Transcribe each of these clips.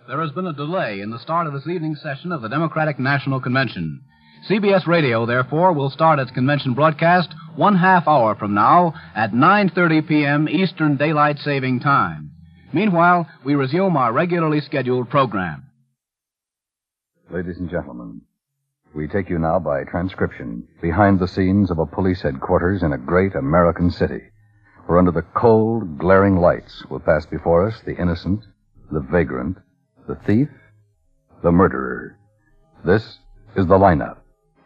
There has been a delay in the start of this evening's session of the Democratic National Convention. CBS Radio, therefore, will start its convention broadcast 1/2 hour from now at 9:30 p.m. Eastern Daylight Saving Time. Meanwhile, we resume our regularly scheduled program. Ladies and gentlemen, we take you now by transcription behind the scenes of a police headquarters in a great American city, where under the cold, glaring lights will pass before us the innocent, the vagrant, the thief, the murderer. This is the lineup.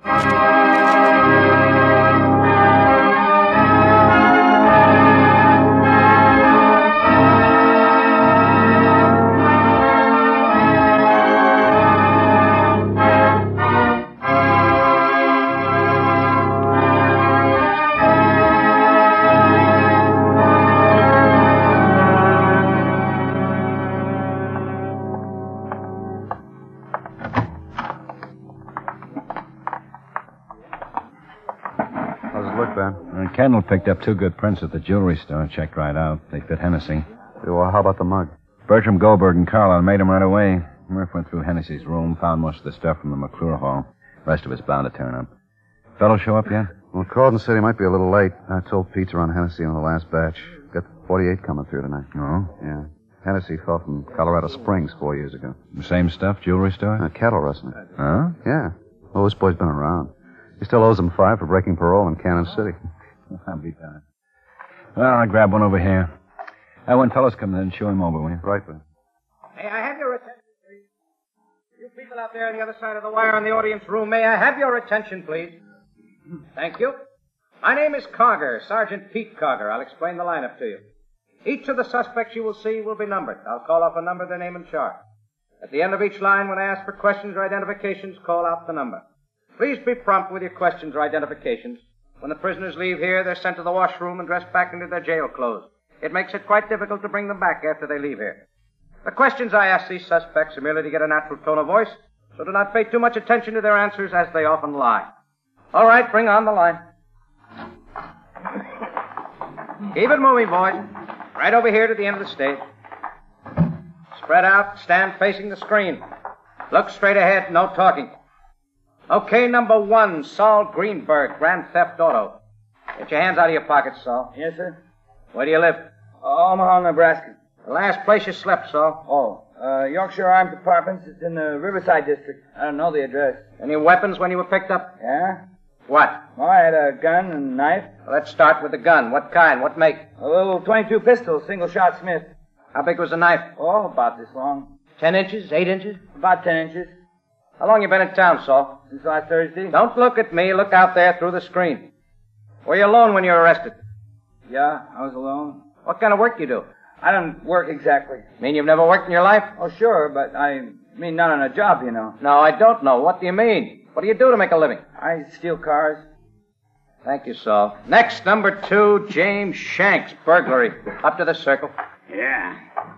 The Kendall picked up 2 good prints at the jewelry store. Checked right out. They fit Hennessy. Well, how about the mug? Bertram Goldberg and Carlisle made him right away. Murph went through Hennessy's room, found most of the stuff from the McClure Hall. The rest of it's bound to turn up. Fellow show up yet? Well, Corden said he might be a little late. I told Pete to run Hennessy on the last batch. Got 48 coming through tonight. Oh? Yeah. Hennessy fell from Colorado Springs 4 years ago. The same stuff, jewelry store? Cattle rustling. Huh? Yeah. Well, this boy's been around. He still owes him 5 for breaking parole in Kansas City. I'll be darned. Well, I'll grab one over here. When fellows come in, show him over, will you? Right, Ben. May I have your attention, please? You people out there on the other side of the wire in the audience room, may I have your attention, please? Thank you. My name is Cogger, Sergeant Pete Cogger. I'll explain the lineup to you. Each of the suspects you will see will be numbered. I'll call off a number, their name and chart. At the end of each line, when I ask for questions or identifications, call out the number. Please be prompt with your questions or identifications. When the prisoners leave here, they're sent to the washroom and dressed back into their jail clothes. It makes it quite difficult to bring them back after they leave here. The questions I ask these suspects are merely to get a natural tone of voice, so do not pay too much attention to their answers, as they often lie. All right, bring on the line. Keep it moving, boys. Right over here to the end of the stage. Spread out, stand facing the screen. Look straight ahead, no talking. Okay, number 1, Saul Greenberg, Grand Theft Auto. Get your hands out of your pockets, Saul. Yes, sir? Where do you live? Omaha, Nebraska. The last place you slept, Saul. Yorkshire Armed Departments. It's in the Riverside District. I don't know the address. Any weapons when you were picked up? Yeah? What? Well, I had a gun and a knife. Well, let's start with the gun. What kind? What make? A little .22 pistol, single-shot Smith. How big was the knife? Oh, about this long. 10 inches? 8 inches? About 10 inches. How long you been in town, Saul? Since last Thursday. Don't look at me. Look out there through the screen. Were you alone when you were arrested? Yeah, I was alone. What kind of work you do? I don't work exactly. Mean you've never worked in your life? Oh, sure, but I mean not on a job, you know. No, I don't know. What do you mean? What do you do to make a living? I steal cars. Thank you, Saul. Next, number 2, James Shanks, burglary. Up to the circle. Yeah.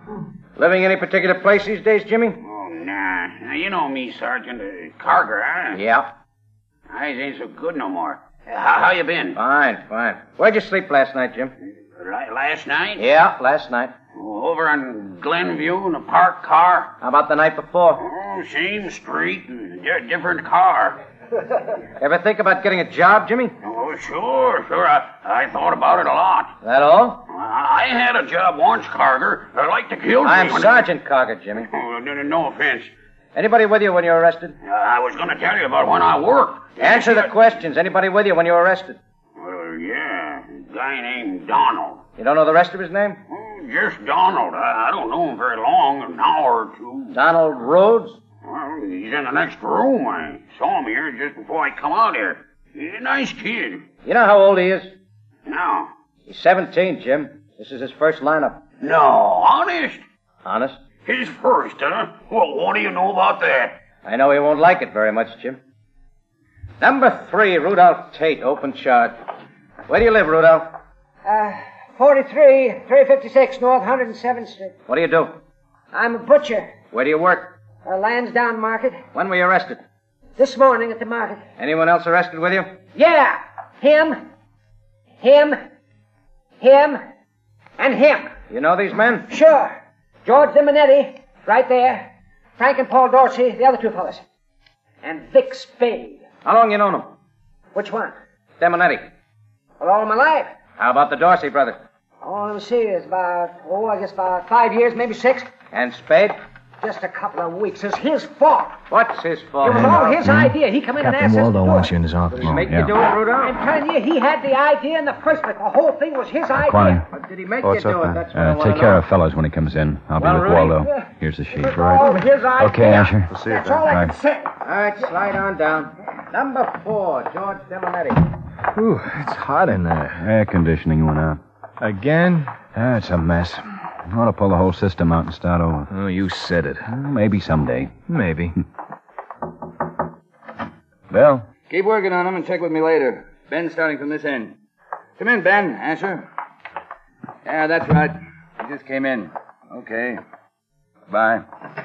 Living any particular place these days, Jimmy? Oh, nah. Now, you know me, Sergeant. Carger, huh? Yeah. Eyes ain't so good no more. How you been? Fine. Where'd you sleep last night, Jim? Last night? Yeah, last night. Over on Glenview in a parked car. How about the night before? Oh, same street and different car. Ever think about getting a job, Jimmy? Oh, sure. I thought about it a lot. That all? I had a job once, Carger. I like to kill you. I'm Sergeant Carger, Jimmy. Oh, no offense. Anybody with you when you were arrested? I was going to tell you about when I worked. Answer the questions. Anybody with you when you were arrested? Well, yeah. A guy named Donald. You don't know the rest of his name? Oh, just Donald. I don't know him very long, an hour or two. Donald Rhodes? Well, he's in the next room. I saw him here just before I come out here. He's a nice kid. You know how old he is? No. He's 17, Jim. This is his first lineup. No, honest? Honest? His first, huh? Well, what do you know about that? I know he won't like it very much, Jim. Number 3, Rudolph Tate, open charge. Where do you live, Rudolph? 43, 356 North 107th Street. What do you do? I'm a butcher. Where do you work? Lansdowne Market. When were you arrested? This morning at the market. Anyone else arrested with you? Yeah. Him, and him. You know these men? Sure. George Zimonetti, right there. Frank and Paul Dorsey, the other two fellas. And Vic Spade. How long you known him? Which one? Demonetti. Well, all of my life. How about the Dorsey brothers? Oh, let me see. It's about 5 years, maybe 6. And Spade? Just a couple of weeks. It's his fault. What's his fault? It was all his idea. He come in and asked us to do it. in his office. Did he make you do it, Rudolph? I'm telling you, he had the idea in the first place. The whole thing was his idea. Quine, What did he make What's you do up, it? man? That's what I want take to care know. of fellows when he comes in. I'll be Well, with Rudy. Waldo. Here's the sheet. All his idea. Okay, Asher. We'll see That's you, all I Right. can say. All right, slide on down. Number 4, George Demonetti. Whew, it's hot in there. Air conditioning went out. Again? It's a mess. I ought to pull the whole system out and start over. Oh, you said it. Maybe someday. Maybe. Bill? Keep working on them and check with me later. Ben's starting from this end. Come in, Ben. Asher. Yeah, that's right. He just came in. Okay. Bye.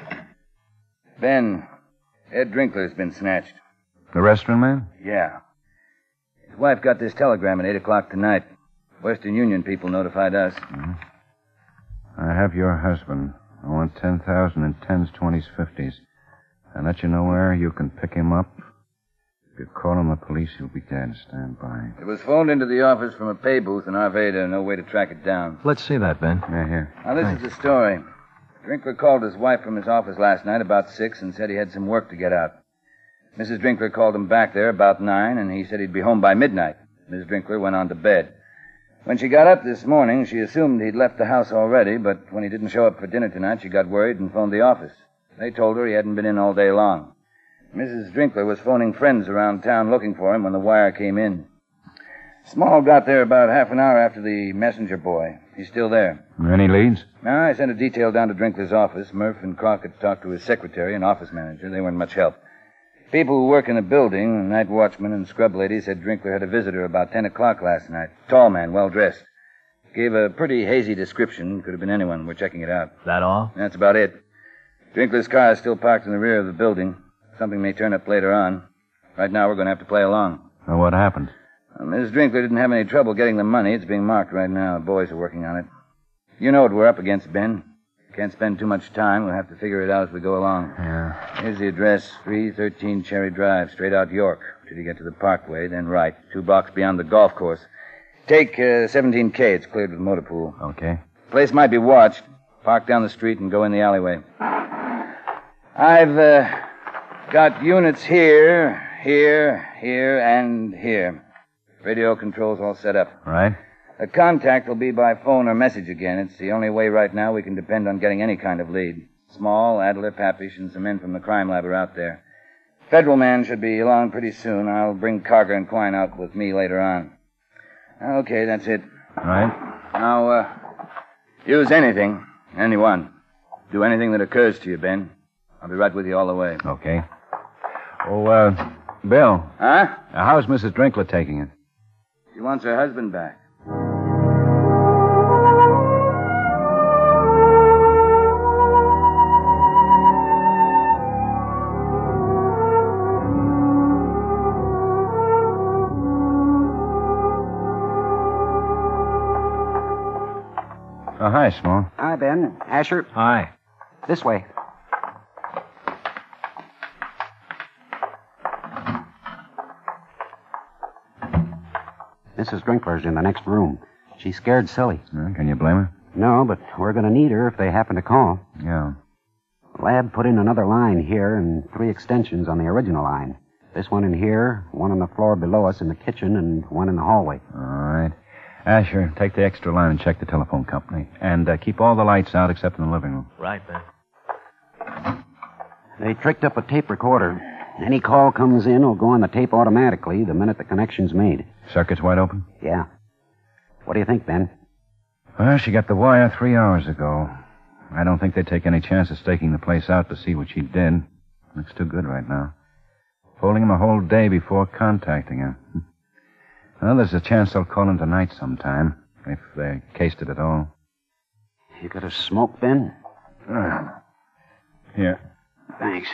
Ben, Ed Drinkler's been snatched. The restaurant man? Yeah. His wife got this telegram at 8 o'clock tonight. Western Union people notified us. I have your husband. I want 10,000 in 10s, 20s, 50s. I'll let you know where you can pick him up. If you call him the police, he'll be dead. Stand by. It was phoned into the office from a pay booth in Arvada. No way to track it down. Let's see that, Ben. Yeah, here. Now, this is the story. Drinkler called his wife from his office last night about 6 and said he had some work to get out. Mrs. Drinkler called him back there about 9, and he said he'd be home by midnight. Mrs. Drinkler went on to bed. When she got up this morning, she assumed he'd left the house already, but when he didn't show up for dinner tonight, she got worried and phoned the office. They told her he hadn't been in all day long. Mrs. Drinkler was phoning friends around town looking for him when the wire came in. Small got there about half an hour after the messenger boy. He's still there. Any leads? Now, I sent a detail down to Drinkler's office. Murph and Crockett talked to his secretary and office manager. They weren't much help. People who work in the building, night watchman and scrub lady, said Drinkler had a visitor about 10 o'clock last night. Tall man, well-dressed. Gave a pretty hazy description. Could have been anyone. We're checking it out. That all? That's about it. Drinkler's car is still parked in the rear of the building. Something may turn up later on. Right now, we're going to have to play along. Well, what happened? Ms. Drinkler didn't have any trouble getting the money. It's being marked right now. The boys are working on it. You know what we're up against, Ben. Can't spend too much time. We'll have to figure it out as we go along. Yeah. Here's the address, 313 Cherry Drive, straight out York, till you get to the Parkway, then right, 2 blocks beyond the golf course. Take 17K. It's cleared with motor pool. Okay. Place might be watched. Park down the street and go in the alleyway. I've got units here, and here. Radio controls all set up. Right. A contact will be by phone or message again. It's the only way right now we can depend on getting any kind of lead. Small, Adler, Papish, and some men from the crime lab are out there. Federal man should be along pretty soon. I'll bring Carger and Quine out with me later on. Okay, that's it. Right. Now, use anything, anyone. Do anything that occurs to you, Ben. I'll be right with you all the way. Okay. Oh, Bill. Huh? How's Mrs. Drinkler taking it? She wants her husband back. Oh, hi, Small. Hi, Ben. Asher, Hi. this way. Mrs. Drinkler's in the next room. She's scared silly. Can you blame her? No, but we're going to need her if they happen to call. Yeah. Lab put in another line here and 3 extensions on the original line. This one in here, one on the floor below us in the kitchen, and one in the hallway. All right. Asher, take the extra line and check the telephone company. And keep all the lights out except in the living room. Right, Ben. They tricked up a tape recorder. Any call comes in will go on the tape automatically the minute the connection's made. Circuit's wide open? Yeah. What do you think, Ben? Well, she got the wire 3 hours ago. I don't think they'd take any chance of staking the place out to see what she did. Looks too good right now. Holding him a whole day before contacting her. Well, there's a chance they'll call him tonight sometime, if they cased it at all. You got a smoke, Ben? Here. Thanks.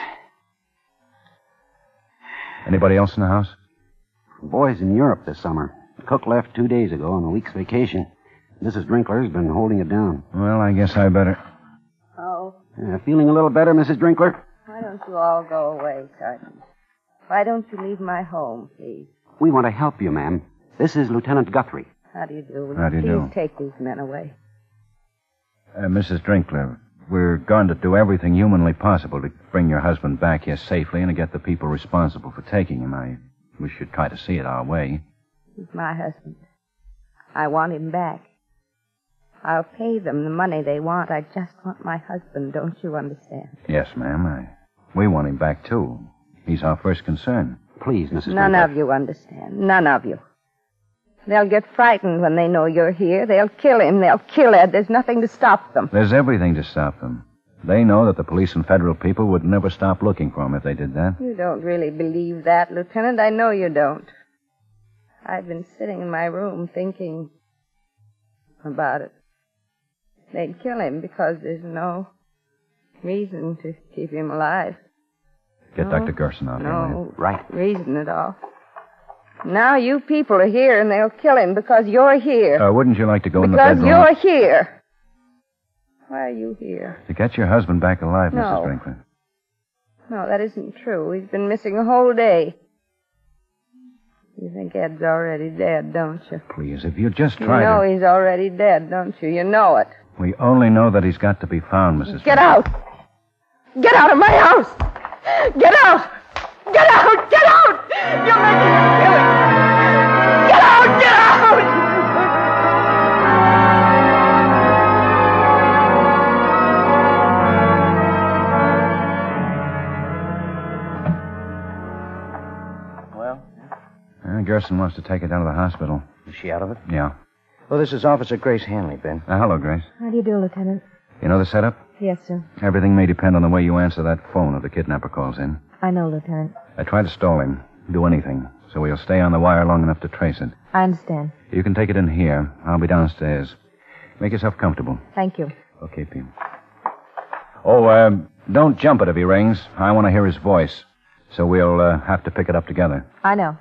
Anybody else in the house? The boy's in Europe this summer. Cook left 2 days ago on a week's vacation. Mrs. Drinkler's been holding it down. Well, I guess I better... Feeling a little better, Mrs. Drinkler? Why don't you all go away, Sergeant? Why don't you leave my home, please? We want to help you, ma'am. This is Lieutenant Guthrie. How do you do? Will How do you do? Please take these men away. Mrs. Drinkler, we're going to do everything humanly possible to bring your husband back here safely and to get the people responsible for taking him. We should try to see it our way. He's my husband. I want him back. I'll pay them the money they want. I just want my husband, don't you understand? Yes, ma'am. We want him back, too. He's our first concern. Please, Mrs. None Drinkler. of you understand. None of you. They'll get frightened when they know you're here. They'll kill him. They'll kill Ed. There's nothing to stop them. There's everything to stop them. They know that the police and federal people would never stop looking for him if they did that. You don't really believe that, Lieutenant. I know you don't. I've been sitting in my room thinking about it. They'd kill him because there's no reason to keep him alive. Get Dr. Gerson out here, will you? No reason at all. Now you people are here and they'll kill him because you're here. Wouldn't you like to go in the Because bedroom? you're here. Why are you here? To get your husband back alive, No. Mrs. Drinkler. No, that isn't true. He's been missing a whole day. You think Ed's already dead, don't you? Please, if you just You try know to... he's already dead, don't you? You know it. We only know that he's got to be found, Mrs. Get Drinkler. out! Get out of my house! Get out! Get out! Get out! You're making me kill him! Get out! Get out! Well? Gerson wants to take her down to the hospital. Is she out of it? Yeah. Well, this is Officer Grace Hanley, Ben. Hello, Grace. How do you do, Lieutenant? You know the setup? Yes, sir. Everything may depend on the way you answer that phone if the kidnapper calls in. I know, Lieutenant. I try to stall him. Do anything. So he'll stay on the wire long enough to trace it. I understand. You can take it in here. I'll be downstairs. Make yourself comfortable. Thank you. Okay, Pete. Oh, don't jump it if he rings. I want to hear his voice. So we'll have to pick it up together. I know.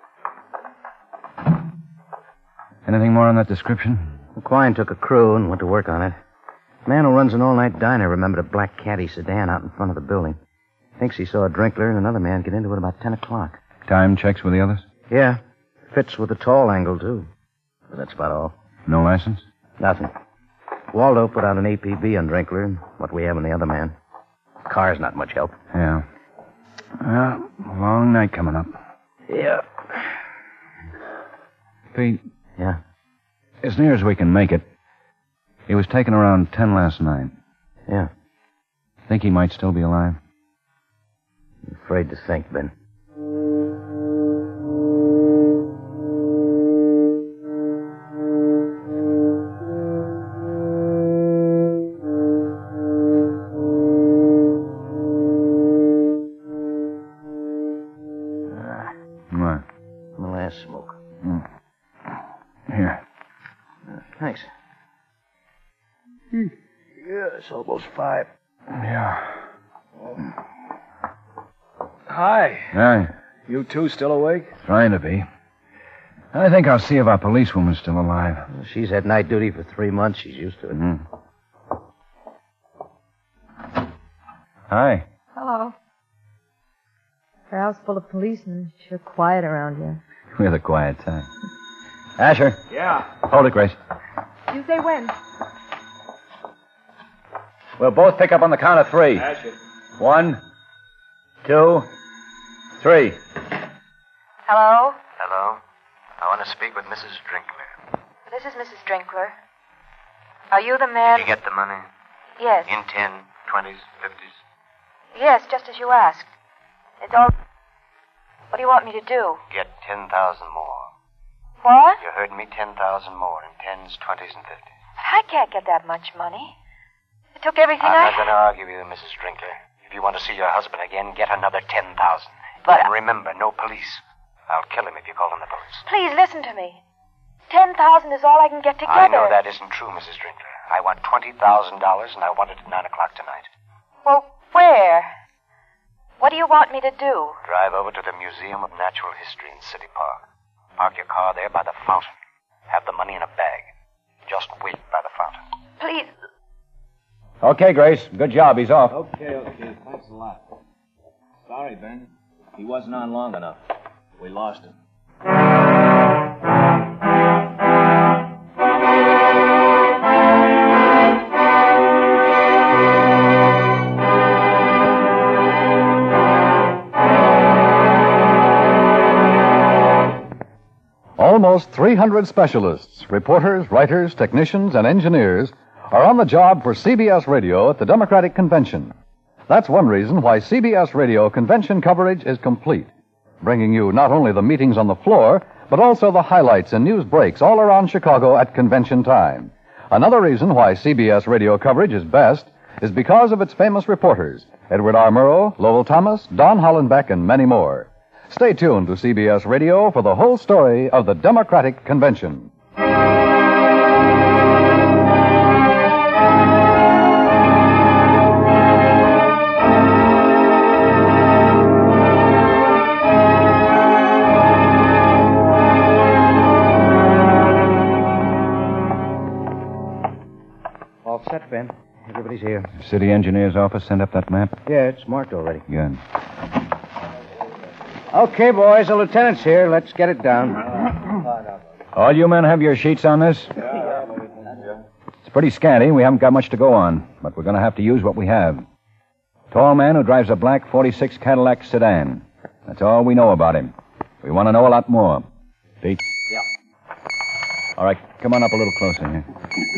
Anything more on that description? Well, Quine took a crew and went to work on it. The man who runs an all-night diner remembered a black caddy sedan out in front of the building. Thinks he saw a Drinkler and another man get into it about 10 o'clock. Time checks with the others? Yeah. Fits with the tall angle, too. But that's about all. No license? Nothing. Waldo put out an APB on Drinkler and what we have on the other man. Car's not much help. Yeah. Well, long night coming up. Yeah. Pete. Yeah? As near as we can make it, he was taken around 10 last night. Yeah. Think he might still be alive? I'm afraid to think, Ben. What? The last smoke. Here. Thanks. Yeah, it's almost 5. Yeah. Hi. Hi. You two still awake? Trying to be. I think I'll see if our policewoman's still alive. She's had night duty for 3 months. She's used to it. Hi. Hello. The house full of policemen. Sure quiet around here. We're the quiet type. Asher. Yeah. Hold it, Grace. You say when? We'll both pick up on the count of 3. Asher. 1, 2, 3. Hello? Hello. I want to speak with Mrs. Drinkler. This is Mrs. Drinkler. Are you the man? Did you get the money? Yes. In 10, 20s, 50s? Yes, just as you asked. It's all... What do you want me to do? Get 10,000 more. What? You heard me, 10,000 more in 10s, 20s, and 50s. I can't get that much money. It took everything I'm I... not going to argue with you, Mrs. Drinkler. If you want to see your husband again, get another 10,000. But... And remember, no police. I'll kill him if you call in the police. Please listen to me. 10,000 is all I can get together. I know that isn't true, Mrs. Drinkler. I want $20,000, and I want it at 9 o'clock tonight. Well, where? What do you want me to do? Drive over to the Museum of Natural History in City Park. Park your car there by the fountain. Have the money in a bag. Just wait by the fountain. Please. Okay, Grace. Good job. He's off. Okay. Thanks a lot. Sorry, Ben. He wasn't on long enough. We lost him. Almost 300 specialists, reporters, writers, technicians, and engineers are on the job for CBS Radio at the Democratic Convention. That's one reason why CBS Radio convention coverage is complete, bringing you not only the meetings on the floor, but also the highlights and news breaks all around Chicago at convention time. Another reason why CBS Radio coverage is best is because of its famous reporters, Edward R. Murrow, Lowell Thomas, Don Hollenbeck, and many more. Stay tuned to CBS Radio for the whole story of the Democratic Convention. All set, Ben. Everybody's here. City engineer's office sent up that map? Yeah, it's marked already. Good. Okay, boys, the lieutenant's here. Let's get it down. All you men have your sheets on this? It's pretty scanty. We haven't got much to go on, but we're going to have to use what we have. Tall man who drives a black 46 Cadillac sedan. That's all we know about him. We want to know a lot more. Pete? Yeah. All right, come on up a little closer here.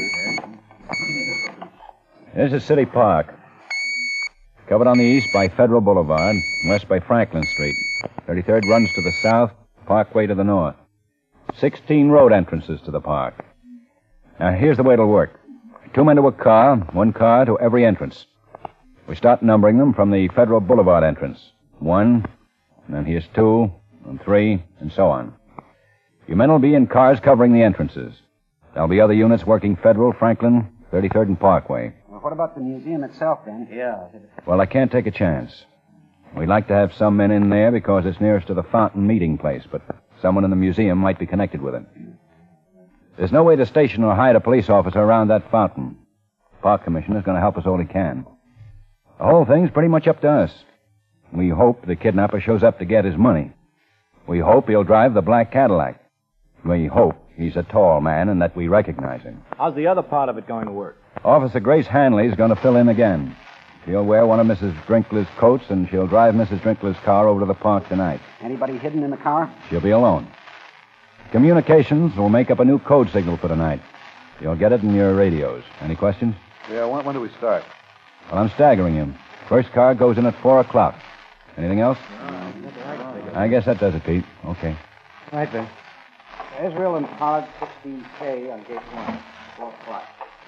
This is City Park. Covered on the east by Federal Boulevard, west by Franklin Street. 33rd runs to the south, Parkway to the north. 16 road entrances to the park. Now, here's the way it'll work. 2 men to a car, 1 car to every entrance. We start numbering them from the Federal Boulevard entrance. 1, and then here's 2, and 3, and so on. You men will be in cars covering the entrances. There'll be other units working Federal, Franklin, 33rd, and Parkway. Well, what about the museum itself, then? Yeah. Well, I can't take a chance. We'd like to have some men in there because it's nearest to the Fountain meeting place, but someone in the museum might be connected with it. There's no way to station or hide a police officer around that fountain. The park commissioner's going to help us all he can. The whole thing's pretty much up to us. We hope the kidnapper shows up to get his money. We hope he'll drive the black Cadillac. We hope he's a tall man and that we recognize him. How's the other part of it going to work? Officer Grace Hanley's going to fill in again. She'll wear one of Mrs. Drinkler's coats, and she'll drive Mrs. Drinkler's car over to the park tonight. Anybody hidden in the car? She'll be alone. Communications will make up a new code signal for tonight. You'll get it in your radios. Any questions? Yeah, when do we start? Well, I'm staggering you. First car goes in at 4 o'clock. Anything else? I guess that does it, Pete. Okay. Right, Ben. Israel and Pollard, 16K on gate 1. 4 o'clock.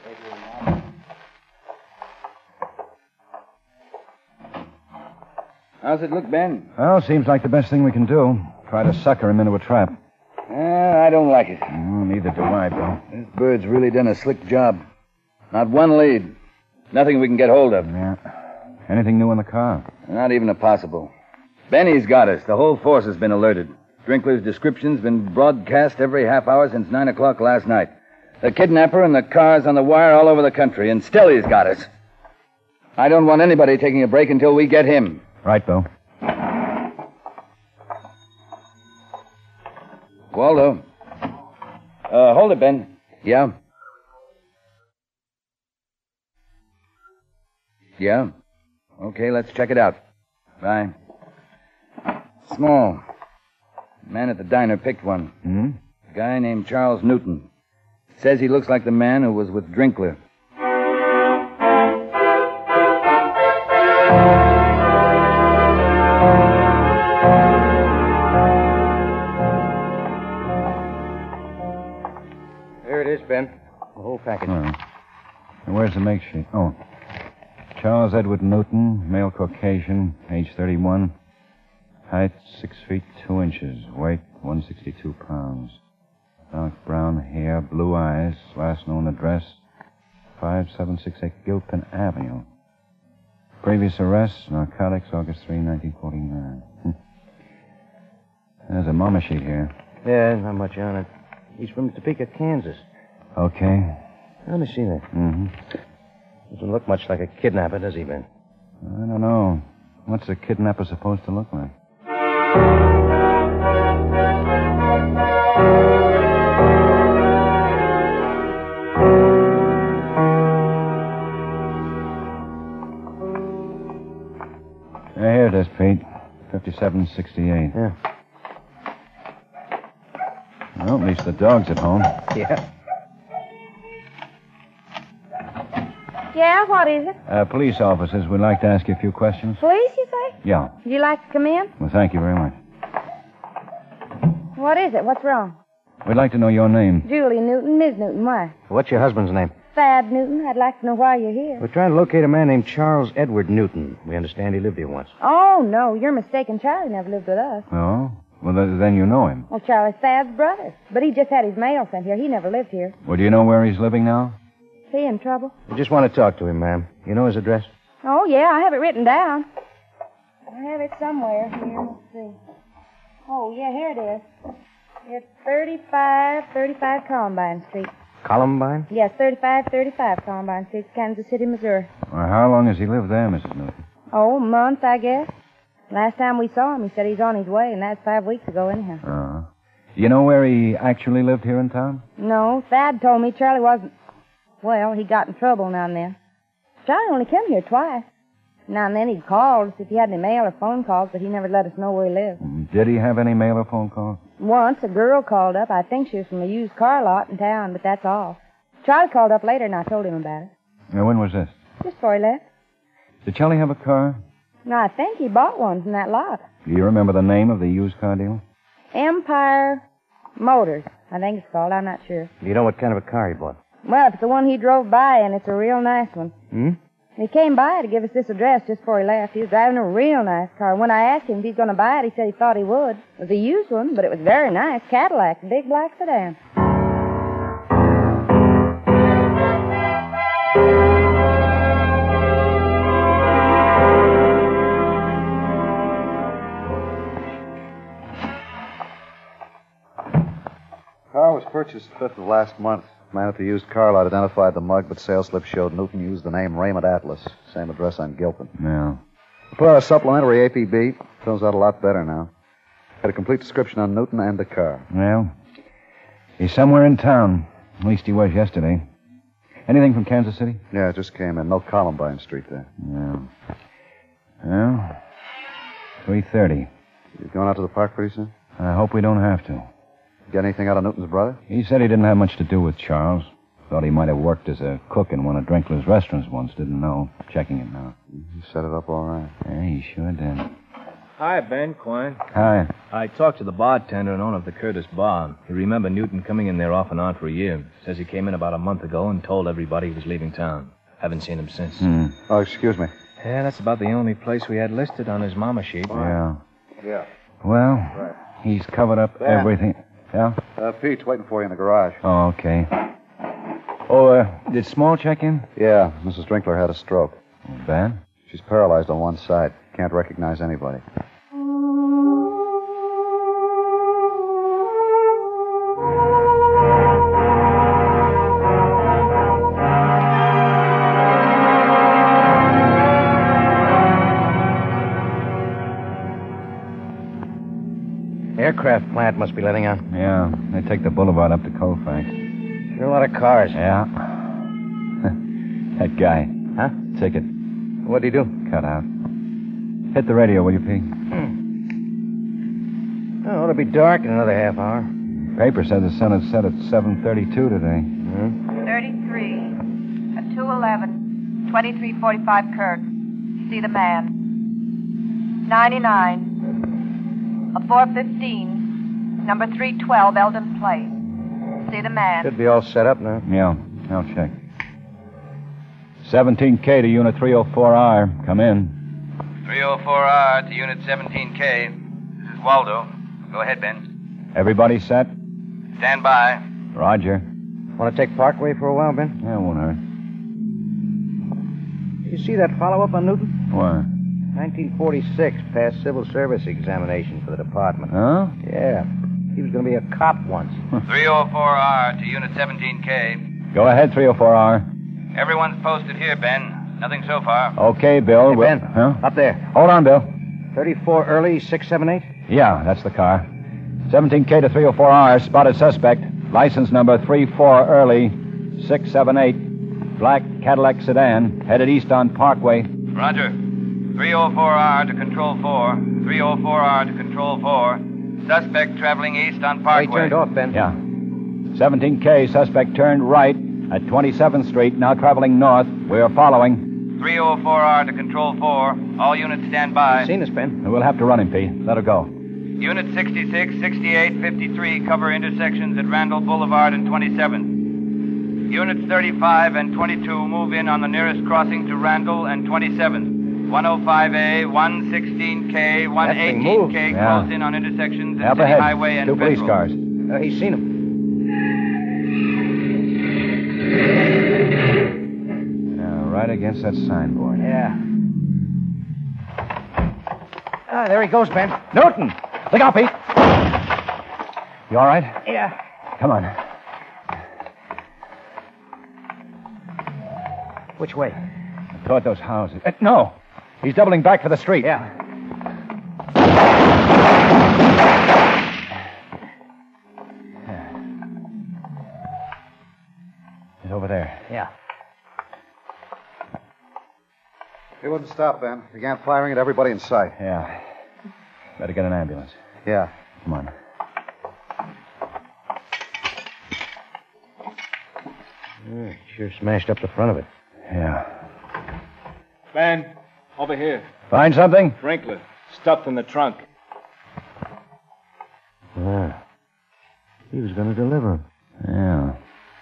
How's it look, Ben? Well, seems like the best thing we can do. Try to sucker him into a trap. I don't like it. Neither do I, Bill. This bird's really done a slick job. Not one lead. Nothing we can get hold of. Yeah. Anything new in the car? Not even a possible. Benny's got us. The whole force has been alerted. Drinkler's description's been broadcast every half hour since 9 o'clock last night. The kidnapper and the cars on the wire all over the country, and still he's got us. I don't want anybody taking a break until we get him. Right, Bill. Waldo. Hold it, Ben. Yeah? Yeah? Okay, let's check it out. Bye. Small. Man at the diner picked one. A guy named Charles Newton. Says he looks like the man who was with Drinkler. Here it is, Ben. The whole package. All right. And where's the make sheet? Oh. Charles Edward Newton, male Caucasian, age 31. Height 6 feet 2 inches. Weight 162 pounds. Dark brown hair, blue eyes. Last known address 5768 Gilpin Avenue. Previous arrest, narcotics, August 3, 1949. There's a mama sheet here. Yeah, not much on it. He's from Topeka, Kansas. Okay. Let me see that. Doesn't look much like a kidnapper, does he, Ben? I don't know. What's a kidnapper supposed to look like? Here it is, Pete. 5768. Yeah. Well, at least the dog's at home. Yeah. Yeah, what is it? Police officers, we'd like to ask you a few questions. Police, you say? Yeah. Would you like to come in? Well, thank you very much. What is it? What's wrong? We'd like to know your name. Julie Newton, Ms. Newton. Why? What's your husband's name? Thad Newton. I'd like to know why you're here. We're trying to locate a man named Charles Edward Newton. We understand he lived here once. Oh, no, you're mistaken. Charlie never lived with us. Oh? Well, then you know him. Well, Charlie's Thad's brother. But he just had his mail sent here. He never lived here. Well, do you know where he's living now? Is he in trouble? We just want to talk to him, ma'am. You know his address? Oh, yeah, I have it written down. I have it somewhere here. Let's see. Oh, yeah, here it is. It's 3535 Columbine Street. Columbine? Yes, 3535 Columbine Street, Kansas City, Missouri. Well, how long has he lived there, Mrs. Newton? Oh, a month, I guess. Last time we saw him, he said he's on his way, and that's 5 weeks ago anyhow. Uh-huh. You know where he actually lived here in town? No, Thad told me Charlie wasn't... Well, he got in trouble now and then. Charlie only come here twice. Now and then he'd call us if he had any mail or phone calls, but he never let us know where he lived. Did he have any mail or phone calls? Once, a girl called up. I think she was from a used car lot in town, but that's all. Charlie called up later, and I told him about it. Now, when was this? Just before he left. Did Charlie have a car? No, I think he bought one from that lot. Do you remember the name of the used car dealer? Empire Motors, I think it's called. I'm not sure. Do you know what kind of a car he bought? Well, if it's the one he drove by, and it's a real nice one. Hmm? He came by to give us this address just before he left. He was driving a real nice car. When I asked him if he's going to buy it, he said he thought he would. It was a used one, but it was very nice. Cadillac, a big black sedan. Car was purchased 5th of last month. Man at the used car lot identified the mug, but sales slip showed Newton used the name Raymond Atlas. Same address on Gilpin. Yeah. We put out a supplementary APB. Turns out a lot better now. Had a complete description on Newton and the car. Well, he's somewhere in town. At least he was yesterday. Anything from Kansas City? Yeah, it just came in. No Columbine Street there. Yeah. Well, 3:30. You going out to the park pretty soon? I hope we don't have to. Get anything out of Newton's brother? He said he didn't have much to do with Charles. Thought he might have worked as a cook in one of Drinkler's restaurants once. Didn't know. Checking it now. You set it up all right. Yeah, he sure did. Hi, Ben Quine. Hi. I talked to the bartender and owner of the Curtis Bar. He remembered Newton coming in there off and on for a year. Says he came in about a month ago and told everybody he was leaving town. Haven't seen him since. Oh, excuse me. Yeah, that's about the only place we had listed on his mama sheet. Yeah. Yeah. Well, Right. he's covered up Ben. everything. Yeah? Pete's waiting for you in the garage. Oh, okay. Oh, did Small check in? Yeah, Mrs. Drinkler had a stroke. Bad? She's paralyzed on one side. Can't recognize anybody. Aircraft plant must be letting out. Yeah, they take the boulevard up to Colfax. Sure a lot of cars. Yeah. That guy. Huh? Ticket. What'd he do? Cut out. Hit the radio, will you, Pete? Oh, it'll be dark in another half hour. Paper said the sun had set at 7:32 today. 33, at 211, 2345 Kirk. See the man. 99, a 415, number 312 Eldon Place. See the man. Should be all set up now. Yeah, I'll check. 17K to Unit 304R. Come in. 304R to Unit 17K. This is Waldo. Go ahead, Ben. Everybody set? Stand by. Roger. Want to take Parkway for a while, Ben? Yeah, won't hurt. You see that follow-up on Newton? Why? 1946, passed civil service examination for the department. Huh? Yeah. He was going to be a cop once. 304R to Unit 17K. Go ahead, 304R. Everyone's posted here, Ben. Nothing so far. Okay, Bill. Hey, Ben, Huh? up there. Hold on, Bill. 34 early, 678? Yeah, that's the car. 17K to 304R, spotted suspect. License number 34 early, 678. Black Cadillac sedan, headed east on Parkway. Roger. 304R to Control 4. 304R to Control 4. Suspect traveling east on Parkway. He turned off, Ben. Yeah. 17K, suspect turned right at 27th Street, now traveling north. We're following. 304R to Control 4. All units stand by. Seen us, Ben. We'll have to run him, P. Let her go. Unit 66, 68, 53 cover intersections at Randall Boulevard and 27th. Units 35 and 22 move in on the nearest crossing to Randall and 27th. 105A, 116K, 118K close in on intersections at Up City ahead. Highway and 2 police Federal. cars. He's seen him. Yeah, right against that signboard. Yeah. Ah, there he goes, Ben. Newton! Look out, Pete! You all right? Yeah. Come on. Which way? Toward those houses. No! He's doubling back for the street. Yeah. He's over there. Yeah. He wouldn't stop, Ben. Began firing at everybody in sight. Yeah. Better get an ambulance. Yeah. Come on. Sure smashed up the front of it. Yeah. Ben, over here. Find something? Sprinkler. Stuffed in the trunk. Ah. He was going to deliver him. Yeah.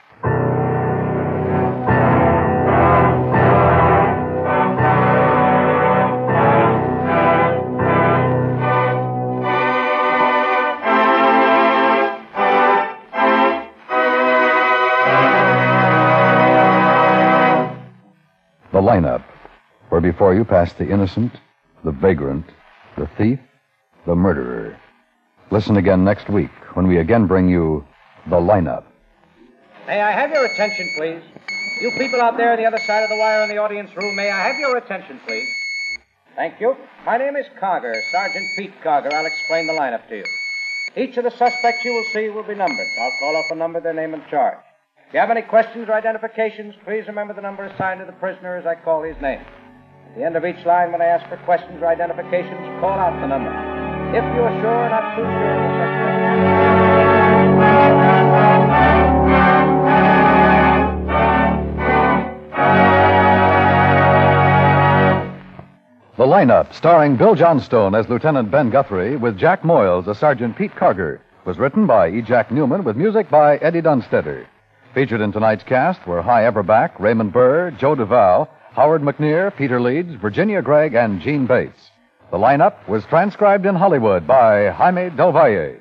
The lineup, where before you pass the innocent, the vagrant, the thief, the murderer. Listen again next week when we again bring you The Lineup. May I have your attention, please? You people out there on the other side of the wire in the audience room, may I have your attention, please? Thank you. My name is Cogger, Sergeant Pete Cogger. I'll explain the lineup to you. Each of the suspects you will see will be numbered. I'll call off a number, their name, and charge. If you have any questions or identifications, please remember the number assigned to the prisoner as I call his name. At the end of each line, when I ask for questions or identifications, call out the number. If you are sure or not too sure of the suspect. The Lineup, starring Bill Johnstone as Lieutenant Ben Guthrie with Jack Moyles as Sergeant Pete Carger, was written by E. Jack Newman with music by Eddie Dunstetter. Featured in tonight's cast were Hy Everback, Raymond Burr, Joe Duvall, Howard McNear, Peter Leeds, Virginia Gregg, and Gene Bates. The Lineup was transcribed in Hollywood by Jaime Del Valle.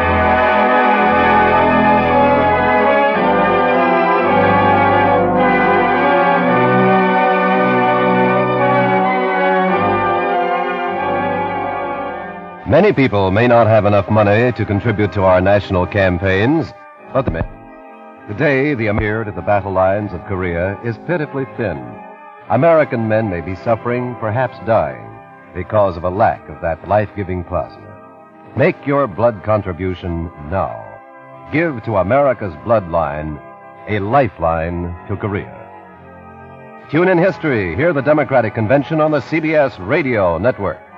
Many people may not have enough money to contribute to our national campaigns, but today the appeared at the battle lines of Korea is pitifully thin. American men may be suffering, perhaps dying, because of a lack of that life-giving plasma. Make your blood contribution now. Give to America's bloodline a lifeline to Korea. Tune in history. Hear the Democratic Convention on the CBS Radio Network.